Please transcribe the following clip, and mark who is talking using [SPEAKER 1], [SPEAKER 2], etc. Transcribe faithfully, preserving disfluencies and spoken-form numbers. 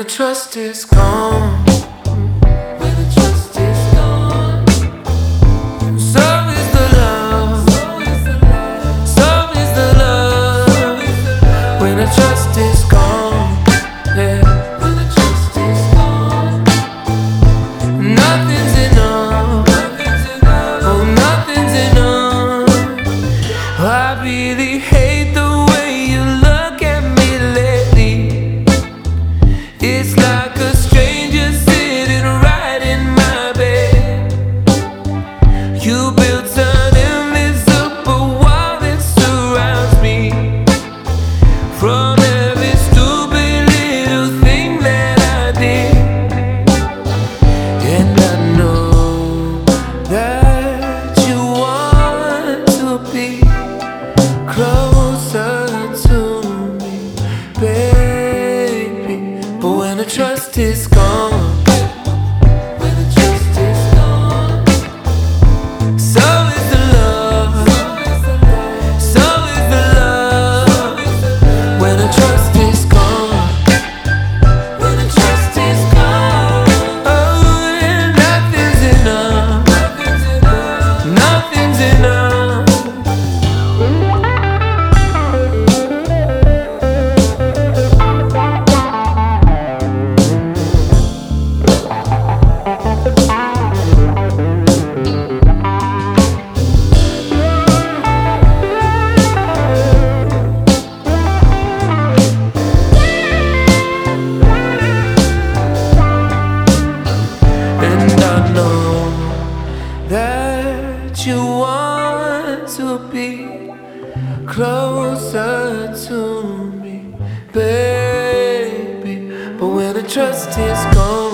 [SPEAKER 1] trust is gone, when the trust is gone, so is the love, so is the love. When the trust is gone, yeah, when the trust is gone, nothing's enough, oh nothing's enough. I really hate the way you look at me lately. It's like a stranger sitting right in my bed. You built an invisible wall that surrounds me from every stupid little thing that I did. And I know that you want to be closer to me, baby. But when the trust is gone, when the trust is gone, so is the love, so is the love. When the trust is gone, when the trust is gone, oh, and nothing's enough, nothing's enough. That you want to be closer to me, baby. But when the trust is gone,